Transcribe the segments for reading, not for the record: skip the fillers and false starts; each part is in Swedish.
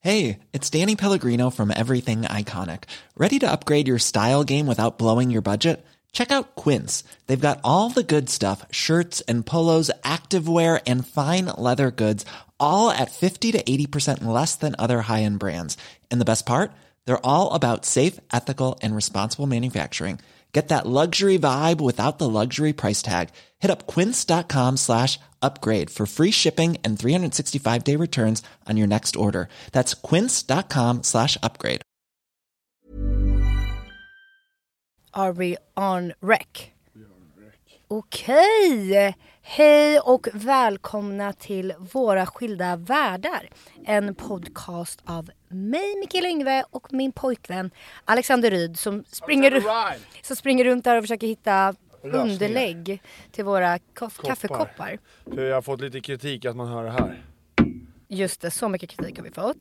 Hey, it's Danny Pellegrino from Everything Iconic. Ready to upgrade your style game without blowing your budget? Check out Quince. They've got all the good stuff, shirts and polos, activewear, and fine leather goods, all at 50 to 80% less than other high-end brands. And the best part? They're all about safe, ethical, and responsible manufacturing. Get that luxury vibe without the luxury price tag. Hit up quince.com/upgrade for free shipping and 365-day returns on your next order. That's quince.com/upgrade. Are we on rec? Okej! Hej och välkomna till Våra skilda världar. En podcast av mig, Mikaela Yngve, och min pojkvän Alexander Ryd som springer runt där och försöker hitta underlägg till våra kaffekoppar. För jag har fått lite kritik att man hör det här. Just det, så mycket kritik har vi fått.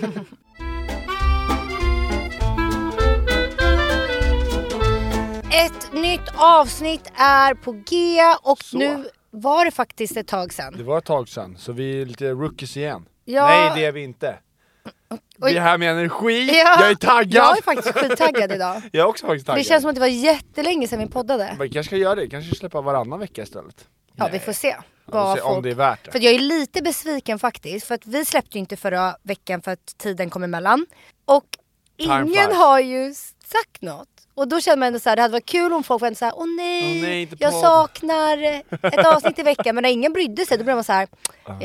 Ett nytt avsnitt är på G och så. Nu var det faktiskt ett tag sedan. Det var ett tag sedan, så vi är lite rookies igen. Ja. Nej, det är vi inte. Vi är här med energi, jag är taggad. Jag är faktiskt skittaggad idag. Jag är också faktiskt taggad. Det känns som att det var jättelänge sedan vi poddade. Men vi kanske ska göra det, kanske släppa varannan vecka istället. Ja, nej. Vi får se. Om det är värt det. För jag är lite besviken faktiskt. För att vi släppte ju inte förra veckan för att tiden kom emellan. Och ingen har ju sagt något. Och då känner man ändå så här, det hade varit kul om folk var så här, åh nej jag saknar ett avsnitt i veckan. Men när ingen brydde sig, då blev man så här,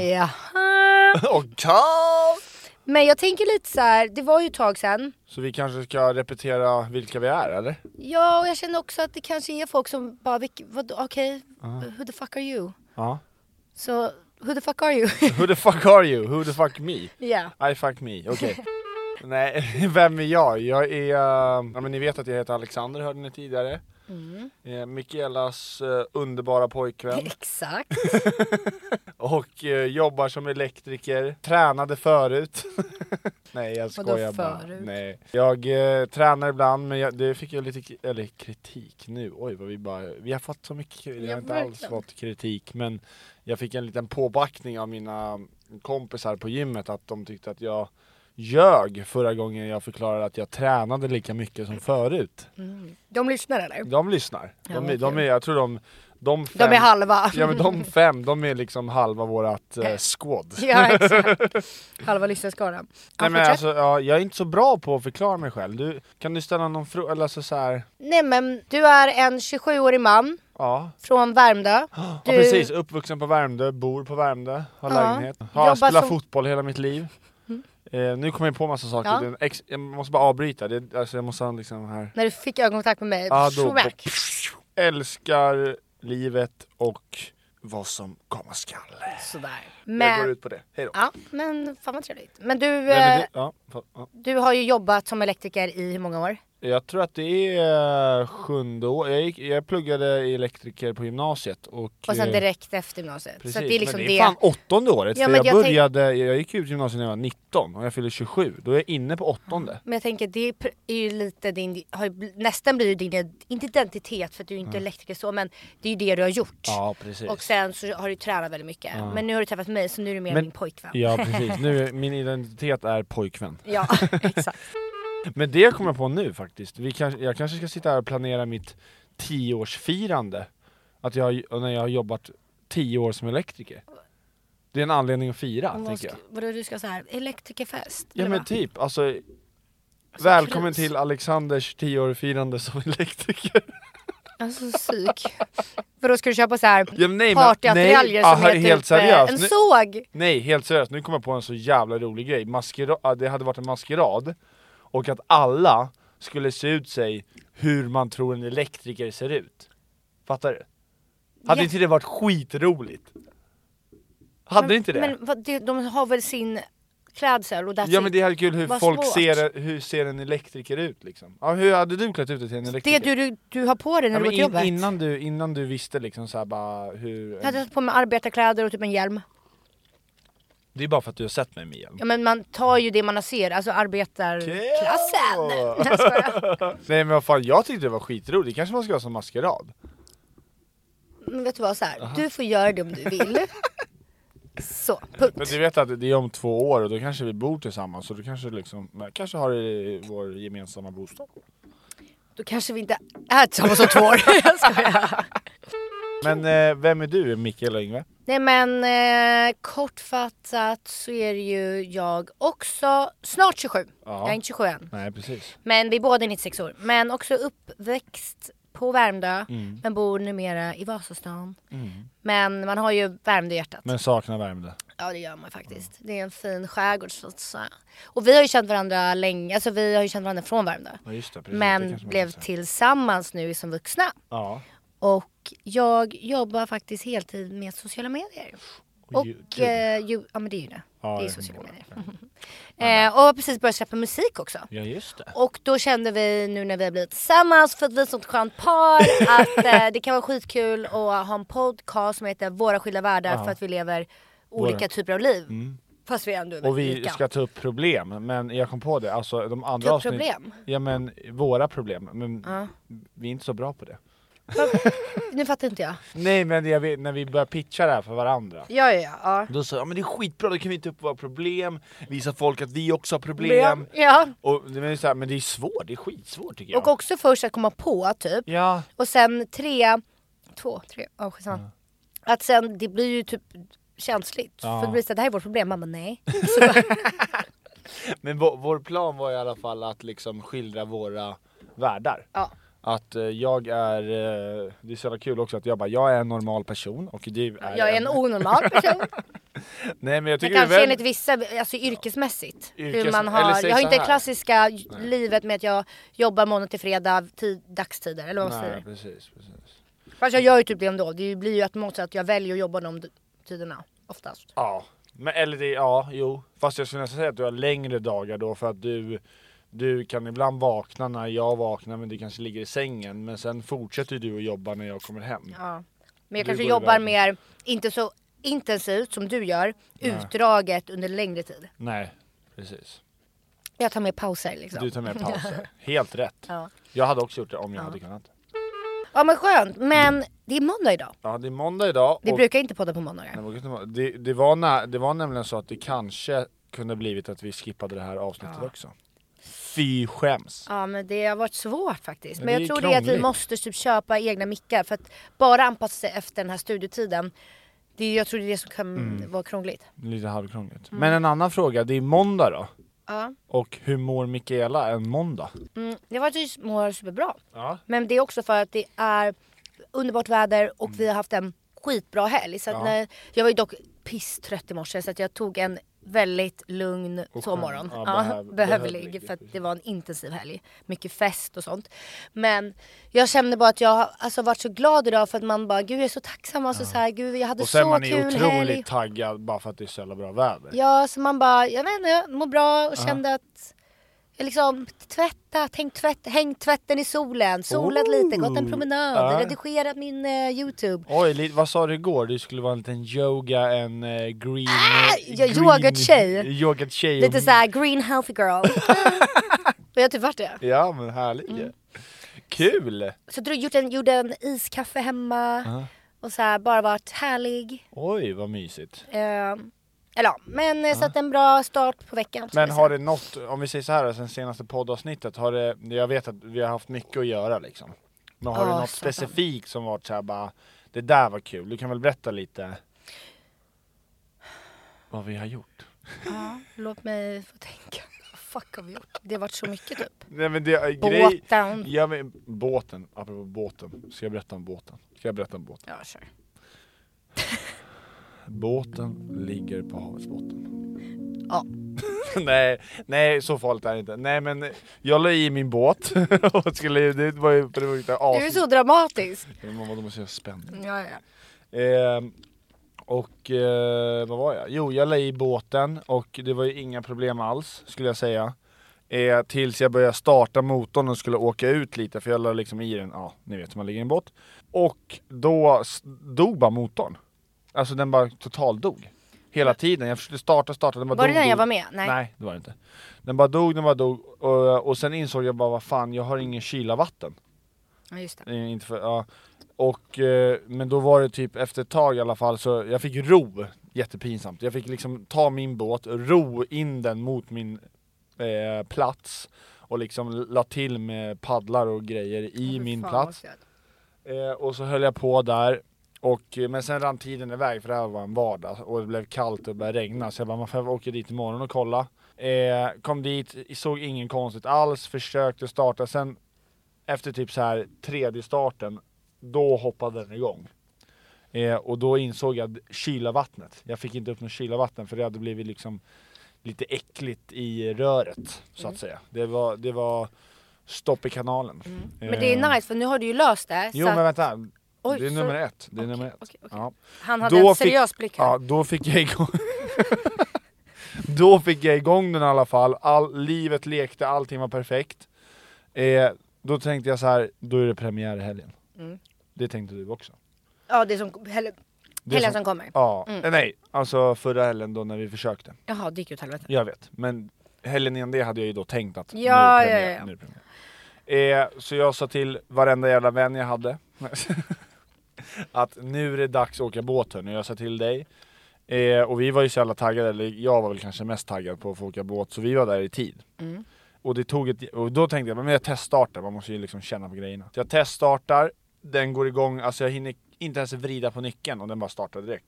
jaha. Men jag tänker lite så här, det var ju ett tag sedan. Så vi kanske ska repetera vilka vi är, eller? Ja, och jag känner också att det kanske är folk som bara, okej, who the fuck are you? Ja. Så, who the fuck are you? Who the fuck are you? Who the fuck me? Yeah. I fuck me, okej. Nej, vem är jag? Jag är, ja men ni vet att jag heter Alexander, hörde ni tidigare. Mikaelas underbara pojkvän. Exakt. Och jobbar som elektriker. Tränade förut. Nej, jag skojar bara. Nej. Jag tränar ibland, men det fick jag lite kritik nu. Oj, vad vi har fått så mycket. Jag har inte alls fått kritik, men jag fick en liten påbackning av mina kompisar på gymmet att de tyckte att jag ljög förra gången jag förklarade att jag tränade lika mycket som förut. De lyssnar eller? De lyssnar. De är, jag tror de fem, de är halva. Ja, men de 5, de är liksom halva vårat squad. Ja, exakt. Halva lyssnarskaran. Nej, men alltså, jag är inte så bra på att förklara mig själv. Kan du ställa någon fråga eller så här? Nej, men du är en 27-årig man. Ja. Från Värmdö. Ja, precis. Uppvuxen på Värmdö, bor på Värmdö, har lägenhet. Har spelat fotboll hela mitt liv. Nu kommer jag på massa saker. Ja. Jag måste bara avbryta. Jag måste liksom här. När du fick ögonkontakt med mig. Älskar livet och vad som komma skall. Sådär. Jag går ut på det. Hej då. Ja, men fan vad trevligt. Men du har ju jobbat som elektriker i hur många år? Jag tror att det är 7:e år. Jag pluggade elektriker på gymnasiet. Och sen direkt efter gymnasiet. Precis, så det är liksom men det är fan 8:e året. Ja, jag gick ut gymnasiet när jag var 19 och jag fyllde 27. Då är jag inne på 8:e. Men jag tänker det är ju lite nästan blir ju din inte identitet för att du är inte elektriker så, men det är ju det du har gjort. Ja, precis. Och sen så har du tränat väldigt mycket. Ja. Men nu har du träffat mig så nu är du mer min pojkvän. Ja, precis. Nu min identitet är pojkvän. Ja, exakt. Men det kommer jag på nu faktiskt. Jag kanske ska sitta här och planera mitt 10-årsfirande. När jag har jobbat 10 år som elektriker. Det är en anledning att fira, tänker jag. Vadå, du ska så här elektrikerfest? Ja, men typ. Alltså välkommen till Alexanders 10-årsfirande som elektriker. Alltså psyk. För då ska du köpa så här partyattiraljer som heter helt seriöst. En såg. Nej, helt seriöst. Nu kommer jag på en så jävla rolig grej. Det hade varit en maskerad. Och att alla skulle se ut sig hur man tror en elektriker ser ut. Fattar du? Hade inte det varit skitroligt? Hade inte det? Men de har väl sin klädsel och men det är kul hur folk ser en elektriker ut liksom. Ja, hur hade du klätt ut dig till en elektriker? Det du har på dig när du går till jobbet. Innan du visste liksom så här bara hur. Jag hade på mig arbetarkläder och typ en hjälm. Det är bara för att du har sett mig med hjälm. Ja, men man tar ju det man ser, alltså arbetarklassen. Nej, men vad fan, jag tyckte det var skitroligt. Kanske man ska ha som maskerad. Men vet du vad, så här, du får göra det om du vill. Så, punkt. Men du vet att det är om 2 år och då kanske vi bor tillsammans. Så du kanske kanske har vår gemensamma bostad. Då kanske vi inte är tillsammans om 2 år. Jag skojar. Men vem är du, Mikael och Yngve? Nej men kortfattat så är det ju jag också snart 27. Ja. Jag är inte 27 än. Nej, precis. Men vi är båda 96 år. Men också uppväxt på Värmdö. Men bor numera i Vasastan. Men man har ju Värmdö i hjärtat. Men saknar Värmdö. Ja, det gör man faktiskt. Det är en fin skärgård så att säga. Och vi har ju känt varandra länge. Alltså vi har ju känt varandra från Värmdö. Ja, just det, precis. Men blev tillsammans nu som vuxna. Ja. Och jag jobbar faktiskt heltid med sociala medier. Och ja men det är ju det. Ja, det är sociala medier. Och har precis börjat släppa musik också. Ja, just det. Och då kände vi nu när vi har blivit tillsammans för att vi är ett sånt skönt par att det kan vara skitkul att ha en podcast som heter Våra skilda världar för att vi lever olika typer av liv. Fast vi ändå är och vi lika. ska ta upp problem, men jag kom på det. Alltså de andra problem? Ja, men våra problem. Men vi är inte så bra på det. Nu fattar inte jag. Nej, men jag vet, när vi börjar pitcha det här för varandra. Ja. Då sa jag, men det är skitbra, då kan vi ta upp våra problem. Visa folk att vi också har problem. Ja. Och det är så här, men det är svårt, det är skitsvårt tycker jag. Och också först att komma på typ. Ja. Och sen 3. Att sen det blir ju typ känsligt. Ja. För det blir så att det här är vårt problem. Mamma nej. Men vår plan var i alla fall att liksom skildra våra världar. Ja. Att jag är, det är så jävla kul också att jag är en normal person och du är Jag är en onormal person. Nej, men jag tycker kanske väl... enligt vissa, alltså yrkesmässigt. Hur man har, jag har inte det klassiska livet med att jag jobbar måndag till fredag, dagstider eller vad man säger. Precis. Fast jag gör ju typ det ändå. Det blir ju automatiskt att jag väljer att jobba de tiderna oftast. Ja, men eller det, fast jag skulle nästan säga att du har längre dagar då för att du kan ibland vakna när jag vaknar, men du kanske ligger i sängen. Men sen fortsätter du att jobba när jag kommer hem. Ja. Men jag kanske jobbar mer, inte så intensivt som du gör, utdraget under längre tid. Nej, precis. Jag tar med pauser liksom. Du tar med pauser. Helt rätt. Ja. Jag hade också gjort det om jag hade kunnat. Ja men skönt, men det är måndag idag. Ja, det är måndag idag. Vi brukar inte podda på måndagar. Det var nämligen så att det kanske kunde blivit att vi skippade det här avsnittet också. Fy skäms. Ja men det har varit svårt faktiskt. Men det jag tror det är att vi måste typ köpa egna mickar. För att bara anpassa sig efter den här studietiden. Jag tror det är det som kan vara krångligt. Lite halvkrångligt. Men en annan fråga, det är måndag då. Ja. Och hur mår Mikaela en måndag? Det var att mår superbra. Ja. Men det är också för att det är underbart väder och vi har haft en skitbra helg. Så att jag var ju dock pisstrött i morse så att jag tog en väldigt lugn sovmorgon. Behövlig för att det var en intensiv helg. Mycket fest och sånt. Men jag kände bara att jag har varit så glad idag för att man bara, gud jag är så tacksam. Alltså, så här, gud jag hade så kul helg. Och sen man är otroligt taggad bara för att det är så jävla bra väder. Ja, så man bara, jag vet inte, jag mår bra och kände att jag liksom hängt tvätten i solen, solat lite, gått en promenad, redigerat min YouTube. Oj, vad sa du igår? Du skulle vara en liten yoga, en green yogatjej. Lite såhär green healthy girl. Och jag har typ varit det. Ja, men härligt. Kul! Så du gjorde en iskaffe hemma och så här, bara varit härlig. Oj, vad mysigt. Så att en bra start på veckan. Men har det något, om vi säger så här, sen senaste poddavsnittet, jag vet att vi har haft mycket att göra liksom. Men har det något specifikt som varit så här bara, det där var kul, du kan väl berätta lite vad vi har gjort? Ja, låt mig få tänka. Vad fuck har vi gjort? Det har varit så mycket typ. Nej, men båten. Ja, men båten, apropå båten. Ska jag berätta om båten? Ja, kör. Båten ligger på havets botten. Ja. nej, så farligt är det inte. Nej, men jag la i min båt och det var ju det är så dramatiskt. Då måste jag spänd. Ja. Vad var jag? Jo, jag la i båten och det var ju inga problem alls, skulle jag säga. Tills jag började starta motorn och skulle åka ut lite, för jag la liksom i den, ni vet hur man ligger i en båt. Och då dog bara motorn. Alltså den bara total dog. Hela tiden. Jag försökte starta. Den bara var dog, det den jag var med? Nej, det var det inte. Den bara dog. Och sen insåg jag bara, vad fan, jag har ingen kyla-vatten. Ja, just det. Inte för, men då var det typ efter ett tag i alla fall, så jag fick ro jättepinsamt. Jag fick liksom ta min båt, ro in den mot min plats och liksom la till med paddlar och grejer i min plats. Och så höll jag på där. Men sen rann tiden iväg för det här var en vardag och det blev kallt och det började regna. Så jag bara, man får åka dit imorgon och kolla. Kom dit, såg ingen konstigt alls, försökte starta. Sen efter typ så här tredje starten, då hoppade den igång. Och då insåg jag kyla vattnet. Jag fick inte upp någon kyla vatten för det hade blivit liksom lite äckligt i röret så att säga. Det var stopp i kanalen. Men det är nice för nu har du ju löst det. Jo men vänta. Oj, det är nummer ett. Det är nummer ett. Okay. Ja. Han hade en seriös blick här. Ja, då fick jag igång. Då fick jag igång den i alla fall. Livet lekte, allting var perfekt. Då tänkte jag så här, då är det premiär i helgen. Det tänkte du också. Ja, det är som helgen som kommer. Ja, nej, alltså förra helgen då när vi försökte. Jaha, det gick ju åt helvete. Jag vet, men helgen innan det hade jag ju då tänkt att nu är premiär. Så jag sa till varenda jävla vän jag hade att nu är det dags att åka båt och jag sa till dig. Och vi var ju så jävla taggade, eller jag var väl kanske mest taggad på att få åka båt, så vi var där i tid. Och det tog och då tänkte jag, men jag teststartar, man måste ju liksom känna på grejerna. Så jag teststartar, den går igång, alltså jag hinner inte ens vrida på nyckeln och den bara startar direkt.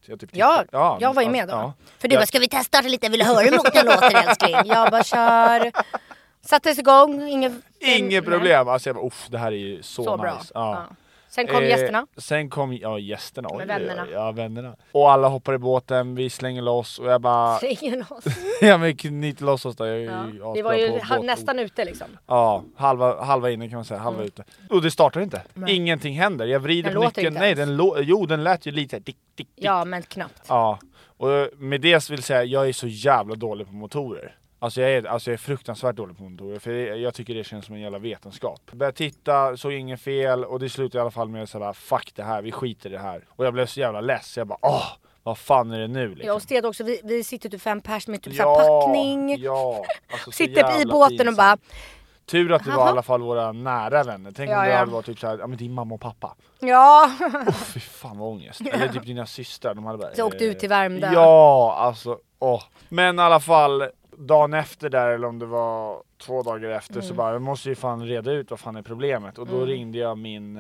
Jag var ju med då. Ja. För du bara, ska vi teststarta lite, vill du höra hur motorn låter älskling? Jag bara kör. Sattes igång, inget problem. Alltså jag bara, det här är ju så bra. Nice. Ja. Sen kom gästerna. Gästerna. Med vännerna. Ja, vännerna. Och alla hoppar i båten, vi slänger loss och jag bara... Slänger loss? Ja, men knyter loss oss då. Vi var ju nästan ute liksom. Ja, halva inne kan man säga, halva ute. Och det startar inte. Ingenting händer. Jag vrider på nyckeln. Nej, den lät ju lite dick. Ja, men knappt. Ja, och med det vill säga, jag är så jävla dålig på motorer. Alltså jag är fruktansvärt dålig på motorer, för jag tycker det känns som en jävla vetenskap. Började titta, såg ingen fel och det slutade i alla fall med att säga fuck det här, vi skiter i det här. Och jag blev så jävla less, jag bara vad fan är det nu liksom? Ja, och Sted också, vi sitter typ 5 pers med typ packning. Ja, alltså sitter i båten pinsamt. Och bara... Tur att det var i alla fall våra nära vänner. Tänk om det hade varit typ såhär, men din mamma och pappa. Ja. Fy fan vad ångest. Eller typ dina systrar, de hade bara... Så åkte ut till Värmdö. Ja, alltså, Men i alla fall... Dagen efter där, eller om det var 2 dagar efter, så bara, jag måste ju fan reda ut vad fan är problemet. Och då ringde jag min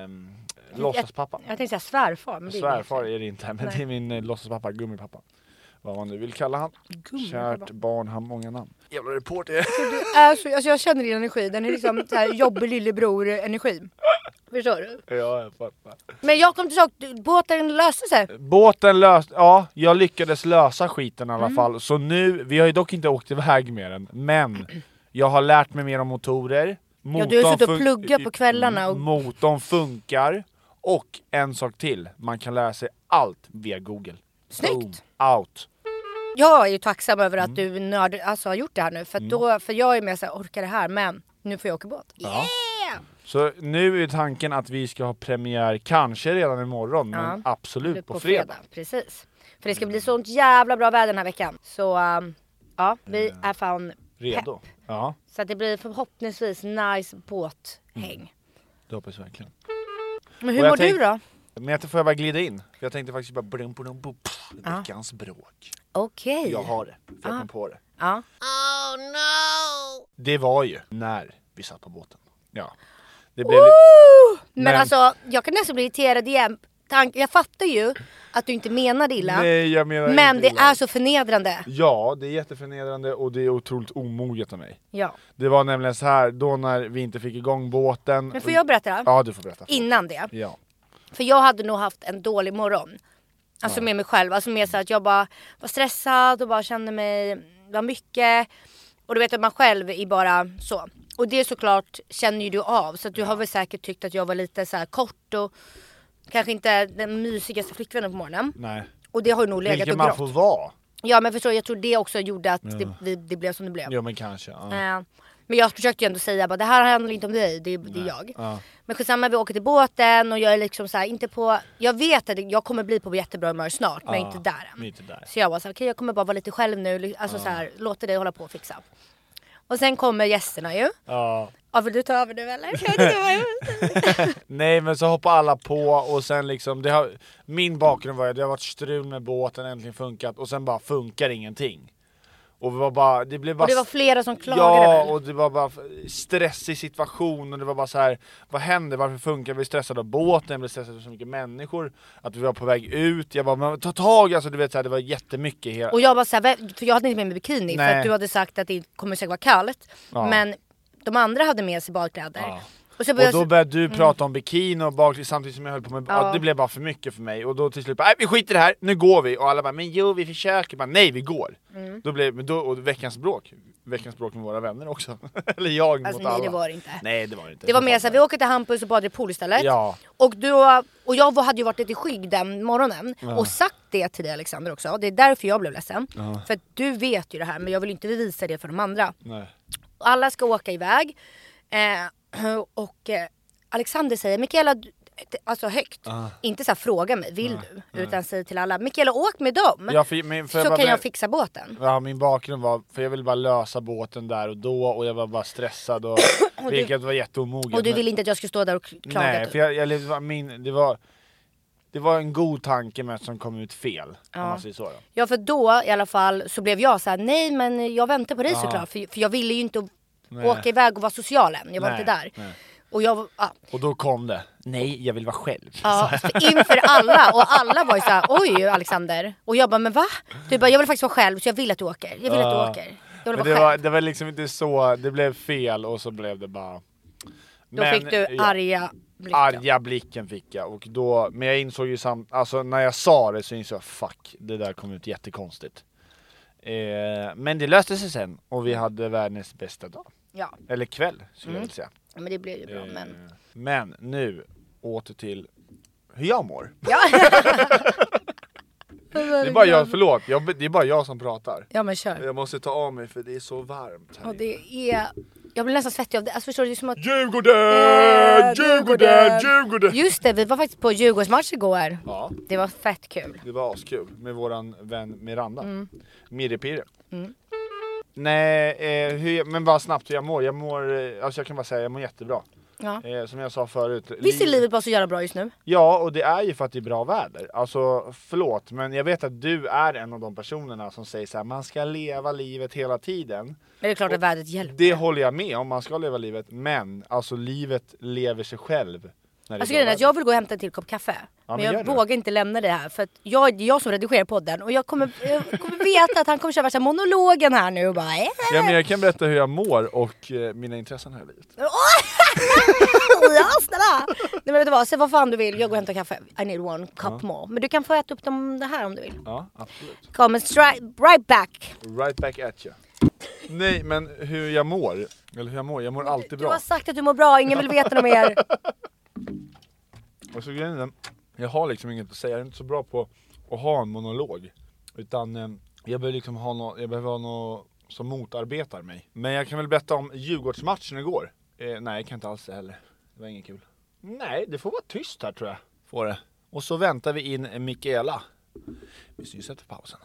låtsaspappa. Jag tänkte säga svärfar. Men svärfar är det inte, men det är min låtsaspappa, gummipappa. Vad man nu vill kalla han. Kärt barn har många namn. Jävla reporter. Alltså jag känner din energi, den är liksom så här jobbig lillebror energi. Förstår du? Ja, jag fattar. Men jag kom till sak, båten löste sig. Båten löste, ja, jag lyckades lösa skiten i alla fall. Så nu, vi har ju dock inte åkt iväg med den, men jag har lärt mig mer om motorer. Ja, du har suttit och pluggat på kvällarna. Och... Motorn funkar. Och en sak till, man kan lära sig allt via Google. Snyggt. Out. Jag är ju tacksam över att du har gjort det här nu. För jag är med så här, orkar det här, men nu får jag åka båt. Yeah! Så nu är tanken att vi ska ha premiär kanske redan imorgon, men absolut på fredag. Precis. För det ska bli sånt jävla bra väder den här veckan. Så vi är fan redo. Pepp. Ja. Så att det blir förhoppningsvis nice båthäng. Det hoppas jag verkligen. Men hur mår du då? Men jag får jag bara glida in. För jag tänkte faktiskt bara veckans bråk. Okej. Jag har det. För jag kom på det. Ja. Oh no! Det var ju när vi satt på båten. Ja. Det blev men alltså, jag kan nästan bli irriterad igen. Jag fattar ju att du inte menar illa. Nej, jag menar men inte det är så förnedrande. Ja, det är jätteförnedrande och det är otroligt omoget av mig. Ja. Det var nämligen så här, då när vi inte fick igång båten. Men får jag berätta? Ja, du får berätta. Innan det. Ja. För jag hade nog haft en dålig morgon. Alltså med mig själv. Alltså med så att jag bara var stressad och bara kände mig, var mycket. Och du vet att man själv är bara så. Och det såklart känner ju du av. Så att du har väl säkert tyckt att jag var lite så här kort och kanske inte den mysigaste flickvännen på morgonen. Nej. Och det har ju nog legat och grått. Vilket man får vara. Ja, men förstår, jag tror det också gjorde att det blev som det blev. Jo, men kanske. Men jag försökte ju ändå säga att det här handlar inte om dig, det är jag. Ja. Men skitsamma, vi åker till båten och jag är liksom så här, inte på... Jag vet att jag kommer bli på jättebra humör snart, men inte där än. Inte där. Så jag var så här, okej, jag kommer bara vara lite själv nu, alltså så här, låter dig hålla på och fixa. Och sen kommer gästerna ju. Ja. Ja, vill du ta över nu eller? Nej, men så hoppar alla på och sen liksom, min bakgrund var att det har varit strul med båten, äntligen funkat och sen bara funkar ingenting. Och det var flera som klagade. Ja, och det var bara stressig situation och det var bara så här: vad händer? Varför funkar vi? Stressade av båten, vi stressade av så mycket människor, att vi var på väg ut. Jag bara, men ta tag, alltså du vet så här, det var jättemycket. Och jag bara så här, för jag hade inte med mig bikini. Nej. För att du hade sagt att det kommer säkert vara kallt. Ja. Men de andra hade med sig badkläder. Ja. Och då började du prata om bikini och bakgrund samtidigt som jag höll på med... Ja. Det blev bara för mycket för mig. Och då till slut bara, vi skiter i det här, nu går vi. Och alla bara, men jo, vi försöker. Bara, nej, vi går. Och veckans bråk med våra vänner också. Eller jag mot alla. Nej, det var det inte. Nej, det var det inte. Det var mer så här, vi åker till Hampus och badade i pool istället. Ja. Och jag hade ju varit lite skygg den morgonen. Ja. Och sagt det till dig, Alexander, också. Det är därför jag blev ledsen. Ja. För att du vet ju det här, men jag vill inte visa det för de andra. Nej. Alla ska åka iväg. Och Alexander säger, Mikaela, alltså högt, inte så här, fråga mig, vill du? Utan säger till alla, Mikaela, åk med dem, så kan jag fixa båten. Ja, min bakgrund var, för jag ville bara lösa båten där och då, och jag var bara stressad och vilket var jätteomogen. Och du ville inte att jag skulle stå där och klaga? Nej, för det var en god tanke men som kom ut fel, om man säger så då. Ja, för då i alla fall så blev jag så här: nej men jag väntar på dig såklart, för jag ville ju inte åka iväg och vara social än. Jag var inte där. Nej. Och då kom det. Nej, jag vill vara själv. Ja, inför alla. Och alla var ju såhär, oj Alexander. Och jag bara, men va? Du bara, jag vill faktiskt vara själv, så jag vill att du åker. Jag vill att du åker. Jag vill vara själv. Det var liksom inte så, det blev fel och så blev det bara... Då fick du arga blicken. Arga blicken fick jag. Och då, men jag insåg ju alltså när jag sa det så insåg jag, fuck, det där kom ut jättekonstigt. Men det löste sig sen och vi hade världens bästa dag. Ja. Eller kväll skulle jag vilja säga. Ja, men det blev ju bra. Men nu åter till hur jag mår. Ja. Det är bara jag, förlåt. Det är bara jag som pratar. Ja, men kör. Jag måste ta av mig för det är så varmt här. Och det är... Jag blir nästan svettig av det. Alltså, förstår du, det är som att... Djurgården! Just det, vi var faktiskt på Djurgårdsmatch igår. Ja. Det var fett kul. Det var askul med våran vän Miranda. Miripirre. Nej, men bara snabbt hur jag mår. Alltså jag kan bara säga, jag mår jättebra. Ja. Som jag sa förut. Visst är livet bara så jävla bra just nu? Ja, och det är ju för att det är bra väder. Alltså, förlåt, men jag vet att du är en av de personerna som säger så här: man ska leva livet hela tiden. Men det är klart att vädret hjälper. Det håller jag med om, man ska leva livet. Men, alltså livet lever sig själv. Alltså grejen är att jag vill gå och hämta en till kopp kaffe. Ja, men jag vågar inte lämna det här. För att det är jag som redigerar podden. Och jag kommer veta att han kommer köra värsta monologen här nu och bara... Ja, men jag kan berätta hur jag mår och mina intressen här i livet. Ja, snälla! Nej, men vet du vad, säg vad fan du vill. Jag går och hämtar kaffe. I need one cup more. Men du kan få äta upp det här om du vill. Ja, absolut. Come right back. Right back at you. Nej, men hur jag mår. Eller hur jag mår alltid bra. Du har sagt att du mår bra, ingen vill veta något mer. Och så grejen, jag har liksom inget att säga. Jag är inte så bra på att ha en monolog. Utan jag behöver liksom ha något som motarbetar mig. Men jag kan väl berätta om Djurgårdsmatchen igår. Nej, jag kan inte alls det heller. Det var inget kul. Nej, det får vara tyst här tror jag. Får det. Och så väntar vi in Mikaela. Vi syns efter pausen.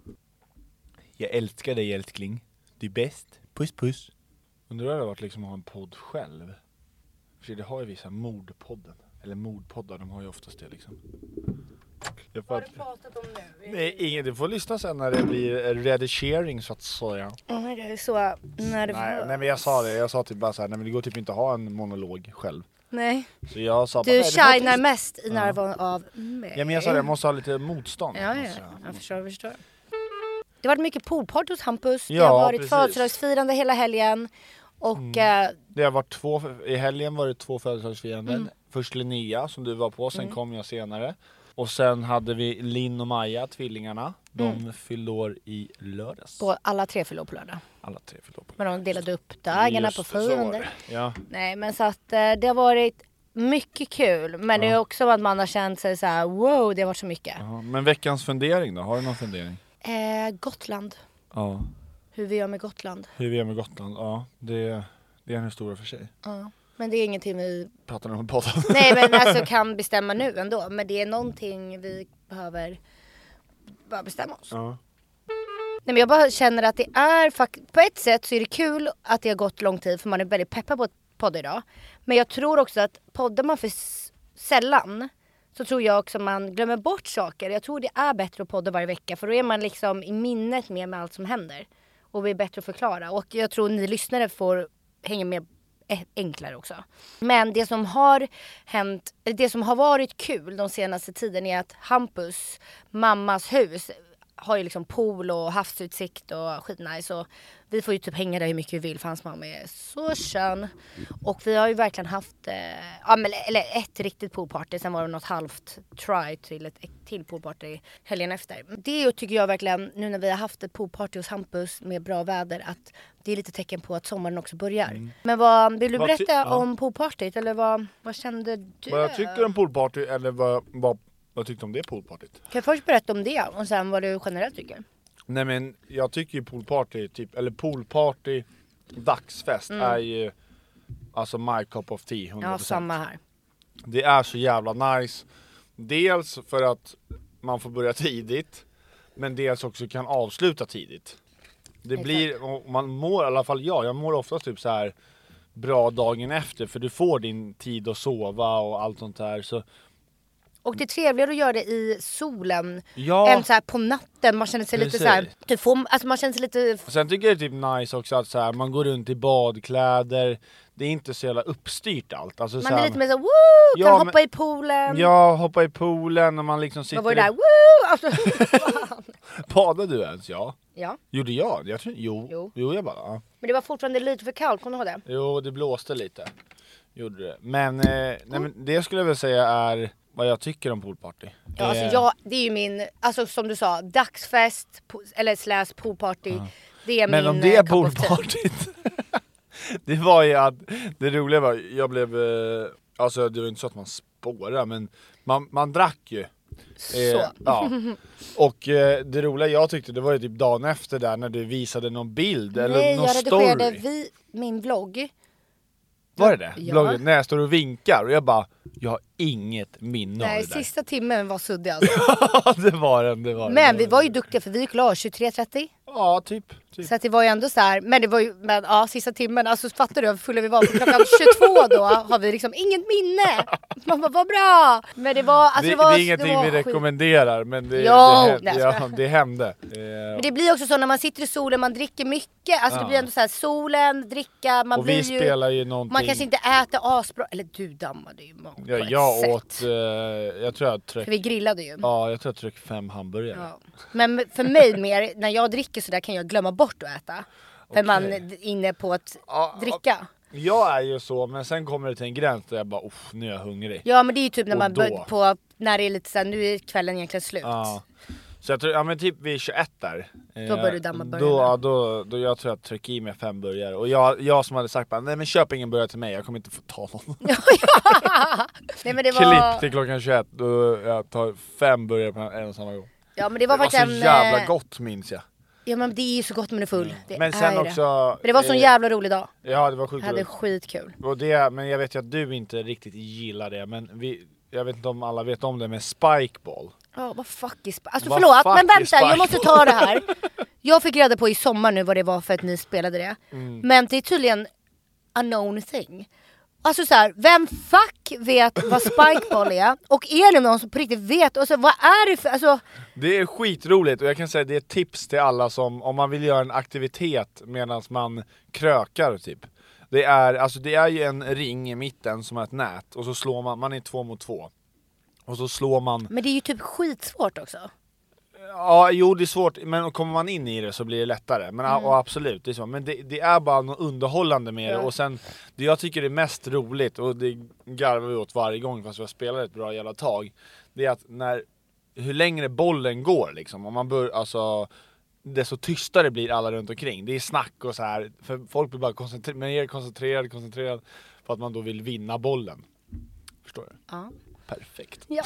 Jag älskar dig, älskling. Du är bäst. Puss, puss. Undrar hur det har varit liksom att ha en podd själv. För det har ju vissa mordpodden. Eller mordpoddar, de har ju oftast det liksom. Vad har du pratat om nu? Nej, ingen. Du får lyssna sen när det blir redigering så att säga. Oh, det är så nervös. Nej, men jag sa det. Jag sa typ bara så här, nej men det går typ inte att ha en monolog själv. Nej. Så jag sa du shinar mest i närvaron av mig. Ja, men jag sa det, jag måste ha lite motstånd. Ja, jag förstår. Det har varit mycket poolparty hos Hampus. Det har varit födelsedagsfirande hela helgen. Och det har varit i helgen var det 2 födelsedagsfiranden. Först Linnea som du var på, sen kom jag senare. Och sen hade vi Linn och Maja, tvillingarna. De fyllde år i lördags. Och alla 3 fyllde år på lördag. Alla 3 fyllde år på lördag. Men de delade upp dagarna på firande. Ja. Nej, men så att det har varit mycket kul. Men det är också att man har känt sig så här: wow, det har varit så mycket. Ja, men veckans fundering då? Har du någon fundering? Gotland. Ja. Hur vi gör med Gotland. Ja. Det är en historia för sig. Ja. Men det är ingenting vi pratar om podden. Nej, men alltså kan bestämma nu ändå. Men det är någonting vi behöver bara bestämma oss. Ja. Nej, men jag bara känner att det är på ett sätt så är det kul att det har gått lång tid för man är väldigt peppad på att podda idag. Men jag tror också att poddar man för sällan så tror jag också man glömmer bort saker. Jag tror det är bättre att podda varje vecka för då är man liksom i minnet med allt som händer. Och det är bättre att förklara. Och jag tror ni lyssnare får hänga med enklare också. Men det som har hänt, det som har varit kul de senaste tiden är att Hampus, mammas hus, har ju liksom pool och havsutsikt och skitnice. Och vi får ju typ hänga där hur mycket vi vill för hans mamma är så skön. Och vi har ju verkligen haft ett riktigt poolparty. Sen var det något halvt try till ett till poolparty helgen efter. Det tycker jag verkligen, nu när vi har haft ett poolparty hos Hampus med bra väder, att det är lite tecken på att sommaren också börjar. Men vill du berätta om poolpartyt? Eller vad kände du? Vad jag tycker om poolparty eller vad tyckte du om det poolpartyt? Kan jag först berätta om det och sen vad du generellt tycker? Nej men jag tycker ju poolparty dagsfest är ju alltså my cup of tea 100%. Ja, samma här. Det är så jävla nice. Dels för att man får börja tidigt, men dels också kan avsluta tidigt. Det blir, man mår i alla fall jag mår ofta typ så här bra dagen efter, för du får din tid att sova och allt sånt där. Så och det är trevligare att göra det i solen än så här på natten. Man känner sig lite så här, man känner sig lite. Sen tycker jag det är typ nice också att så här, man går runt i badkläder. Det är inte så jävla uppstyrt allt. Alltså, man så här, är lite mer så woo, kan hoppa i poolen. Ja, hoppa i poolen och man liksom sitter. Vad var det där? Woo! Alltså, badade du ens? Ja. Gjorde jag? Jag tror jo, jag bara. Ja. Men det var fortfarande lite för kallt, kommer du ihåg det? Jo, det blåste lite. Gjorde det. Men men det skulle jag väl säga är vad jag tycker om poolparty. Ja, alltså det är ju min, alltså som du sa, dagsfest eller poolparty. Det är men om det är poolpartyt. Det var ju att det roliga var, jag blev alltså det var inte så att man spårade, men man drack ju. Ja. Och det roliga jag tyckte, det var ju typ dagen efter där när du visade någon bild eller någon story. Nej, jag redigerade min vlogg. Var det det? Ja. Bloggen, när jag står och vinkar och jag har inget minne av det där. Nej, sista timmen var suddig alltså. Ja, det var den. Men vi var ju duktiga för vi gick klar 23:30. Ja, typ. Så att det var ju ändå så här, men det var ju, sista timmen, alltså fattar du hur fulla vi var på klockan 22 då har vi liksom inget minne. Man bara, vad bra. Men det var, alltså det är ingenting vi rekommenderar, men det hände. Men det blir också så när man sitter i solen, man dricker mycket, alltså det blir ändå så här, solen, dricka, man och blir vi spelar ju någonting. Man kanske inte äter asbra, eller du dammade ju många på jag åt, jag tror jag tryckte. För vi grillade ju. Ja, jag tror jag tryckte 5 hamburgare. Ja. Men för mig mer, när jag dricker så där kan jag glömma bort att äta. För man är inne på att dricka. Jag är ju så, men sen kommer det till en gräns där jag bara, nu är jag hungrig. Ja, men det är ju typ när man börjar när det är lite så här, nu är kvällen egentligen slut. Ja. Så jag tror, men typ vid 21 där. Då börjar du damma burgarna. Då jag tror jag trycker i mig 5 burgare. Och jag som hade sagt bara, nej men köp ingen burgare till mig, jag kommer inte få ta någon. Nej, men det var... Klipp till klockan 21, då jag tar 5 burgare på en och samma gång. Ja, men det var så jävla gott, minns jag. Ja, men det är ju så gott när man är full. Men sen också... Men det var så en jävla rolig dag. Ja, det var sjukt. Jag hade skitkul. Och men jag vet ju att du inte riktigt gillar det. Men jag vet inte om alla vet om det, men Spikeball. Ja, vad fuck is... Alltså förlåt, men vänta, jag måste ta det här. Jag fick reda på i sommar nu vad det var för att ni spelade det. Men det är tydligen a known thing. Alltså så här, vem fuck vet vad Spikeball är? Och är det någon som på riktigt vet? Alltså, vad är det för... Alltså... Det är skitroligt och jag kan säga att det är ett tips till alla som, om man vill göra en aktivitet medan man krökar typ. Det är ju en ring i mitten som är ett nät och så slår man är 2 mot 2. Och så slår man... Men det är ju typ skitsvårt också. Ja, jo det är svårt, men kommer man in i det så blir det lättare. Men och absolut, det är så. Men det är bara något underhållande med det. Och sen, det jag tycker är mest roligt, och det garvar vi åt varje gång fast vi har spelat ett bra jävla tag, det är att hur längre bollen går liksom, om man alltså desto tystare blir alla runt omkring. Det är snack och så här, för folk blir bara koncentrerad för att man då vill vinna bollen. Förstår du? Ja. Perfekt. Ja.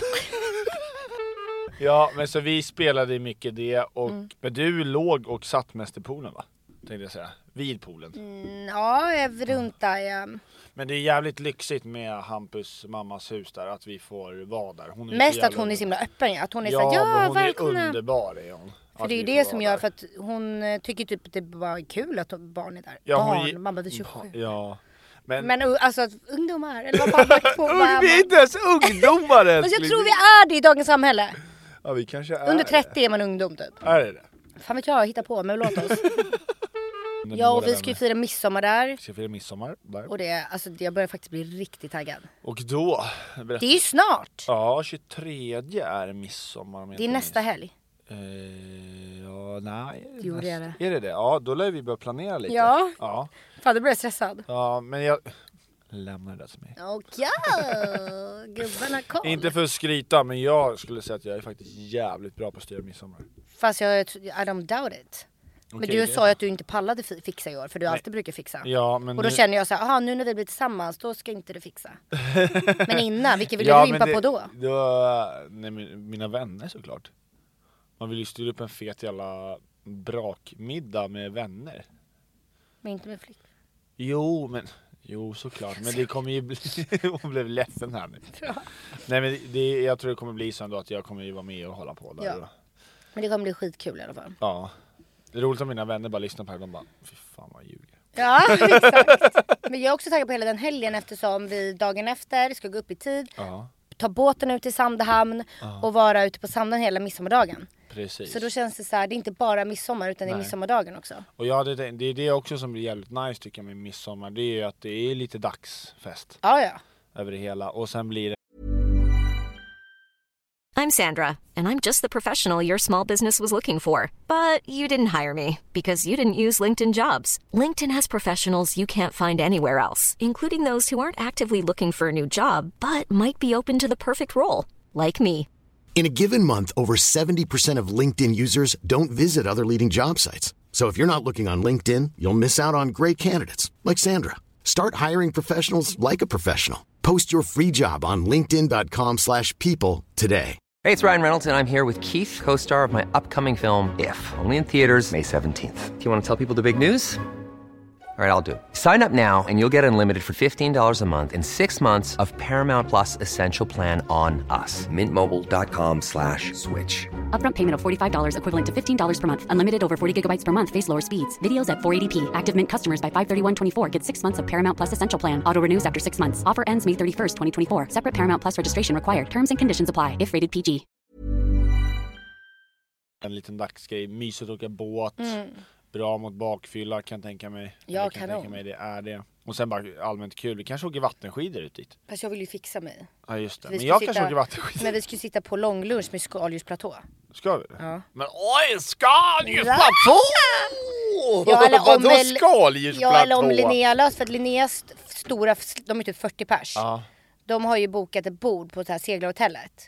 Ja, men så vi spelade mycket det och men du låg och satt mest i poolen, va? Tänkte jag säga. Vid poolen. Ja, runt där, ja. Men det är jävligt lyxigt med Hampus mammas hus där, att vi får vara där. Mest att hon är så himla öppen, att hon är så men hon välkomna. är underbar, är hon. För det är ju det som gör, för att hon tycker typ att det bara är kul att barn är där. Ja, barn, man bara, vi är 27. Ja. Men alltså ungdomar, eller vad fan på. Vi är inte ens ungdomar än. Men jag tror vi är det i dagens samhälle. Ja, vi kanske är. Under 30 är man ungdom typ. Är det? Fan vet jag, hitta på, men låt oss. Ja, och vi ska ju fira midsommar där. Vi ska fira midsommar där. Och det, alltså jag börjar faktiskt bli riktigt taggad. Och då... Det är ju snart. Ja, 23 är midsommar. Det är nästa helg. Ja, nej. Jo, det är det. Är det? Ja, då lär vi börja planera lite. Ja. Fan, det blir jag stressad. Ja, men jag... Lämnar det till mig. Okej, gubbarna kom. Inte för att skryta, men jag skulle säga att jag är faktiskt jävligt bra på att styra midsommar. Fast I don't doubt it. Men du sa ju att du inte pallade fixa i år, för du alltid brukar fixa. Ja, men och då känner jag så här, nu när vi blir tillsammans, då ska inte du fixa. Men innan, vilka vill du rimpa på då? Nej, mina vänner såklart. Man vill ju styra upp en fet jävla brakmiddag med vänner. Men inte med flick. Jo, såklart. Men det kommer ju bli... Hon blev ledsen här nu. Nej, men jag tror det kommer bli så ändå att jag kommer ju vara med och hålla på där. Ja. Men det kommer bli skitkul i alla fall. Ja. Det är roligt att mina vänner bara lyssnar på det och de bara, fy fan vad ljuger. Ja, exakt. Men jag är också taggad på hela den helgen eftersom vi dagen efter ska gå upp i tid. Ta båten ut till Sandhamn och vara ute på Sandhamn hela midsommardagen. Precis. Så då känns det så här, det är inte bara midsommar utan det är midsommardagen också. Och ja, det är det också som blir jävligt nice tycker jag med midsommar. Det är ju att det är lite dagsfest. Ja. Över det hela. Och sen blir det... I'm Sandra, and I'm just the professional your small business was looking for. But you didn't hire me because you didn't use LinkedIn Jobs. LinkedIn has professionals you can't find anywhere else, including those who aren't actively looking for a new job, but might be open to the perfect role, like me. In a given month, over 70% of LinkedIn users don't visit other leading job sites. So if you're not looking on LinkedIn, you'll miss out on great candidates like Sandra. Start hiring professionals like a professional. Post your free job on linkedin.com/people today. Hey, it's Ryan Reynolds, and I'm here with Keith, co-star of my upcoming film, If, only in theaters May 17th. Do you want to tell people the big news? All right, I'll do it. Sign up now and you'll get unlimited for $15 a month and 6 months of Paramount Plus Essential Plan on us. MintMobile.com/switch. Upfront payment of $45 equivalent to $15 per month. Unlimited over 40 gigabytes per month. Face lower speeds. Videos at 480p. Active Mint customers by 531.24 get 6 months of Paramount Plus Essential Plan. Auto renews after 6 months. Offer ends May 31st, 2024. Separate Paramount Plus registration required. Terms and conditions apply if rated PG. En liten dagsgrej. Mysigt att åka båt. Bra mot bakfylla kan jag tänka mig. Jag kan tänka mig det är det. Och sen bara allmänt kul. Vi kanske åker vattenskidor ut dit. Fast jag vill ju fixa mig. Ja just det. Men jag kanske åker vattenskidor. Men vi ska sitta på långlunch med skaldjursplatå. Ska vi? Ja. Men oj, skaldjursplatå! Ja, eller om vadå skaldjursplatå? Ja, eller om Linnea löst. För att Linneas stora, de är typ 40 pers. Ja. De har ju bokat ett bord på det här seglarhotellet.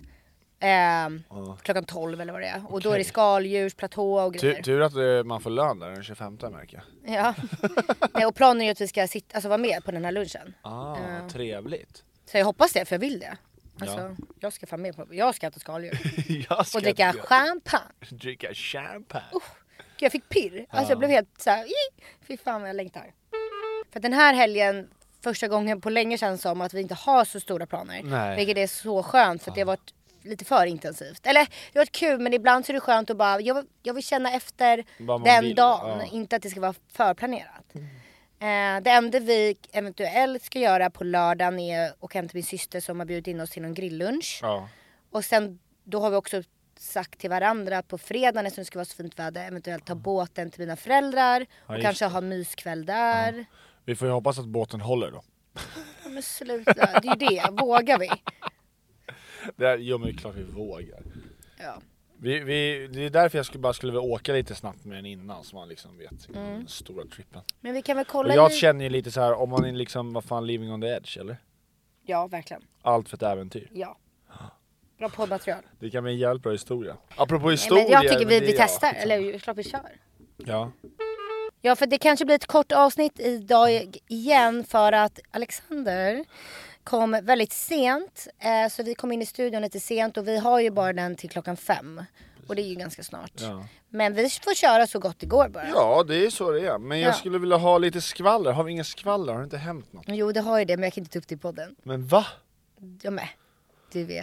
Klockan 12 eller vad det är. Och då är det skaldjursplatå och grejer. Tur att man får lön där den 25 märker jag. Ja. Nej, och planen är ju att vi ska vara med på den här lunchen. Trevligt. Så jag hoppas det, för jag vill det. Alltså, jag ska fan med på. Jag ska äta skaldjur. Och dricka champagne. Dricka champagne. Gud, jag fick pirr. Alltså jag blev helt så här, fy fan vad jag längtar. För den här helgen, första gången på länge, känns som att vi inte har så stora planer. Nej. Vilket är så skönt, för att det har varit lite för intensivt. Eller det har varit kul, men ibland så är det skönt att bara, jag vill känna efter den dagen. Ja. Inte att det ska vara förplanerat. Det enda vi eventuellt ska göra på lördagen är att hämta min syster som har bjudit in oss till någon grilllunch. Ja. Och sen då har vi också sagt till varandra att på fredagen, när det ska vara så fint väder, eventuellt ta båten till mina föräldrar och kanske ha myskväll där. Ja. Vi får ju hoppas att båten håller då. Ja, men sluta, det är ju det. Vågar vi? Det är, jo, men klart vi vågar. Ja. Det är därför jag skulle vilja åka lite snabbt med den innan, så man liksom vet den stora trippen. Men vi kan väl kolla. Och jag känner ju lite så här, om man är liksom, vad fan, living on the edge, eller? Ja, verkligen. Allt för ett äventyr. Ja. Bra poddmaterial. Det kan bli en jävligt bra historia. Apropå historia. Men jag tycker vi testar, eller klart vi kör. Ja. Ja, för det kanske blir ett kort avsnitt idag igen, för att Alexander kom väldigt sent. Så vi kom in i studion lite sent och vi har ju bara den till 5:00. Och det är ju ganska snart. Ja. Men vi får köra så gott det går bara. Ja, det är så det är. Men jag skulle vilja ha lite skvaller. Har vi ingen skvaller? Har det inte hänt något? Jo, det har ju det, men jag kan inte ta upp det i podden. Men va? Ja, men du vet.